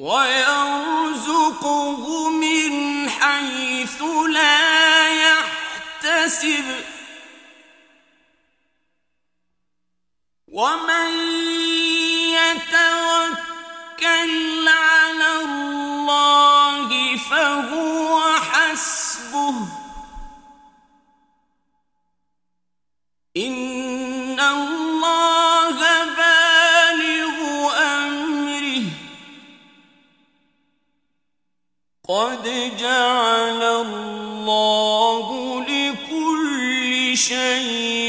ويرزقه من حيث لا يحتسب ومن يتوكل على الله فهو حسبه إن الله بالغ أمره قد جعل الله لكل شيء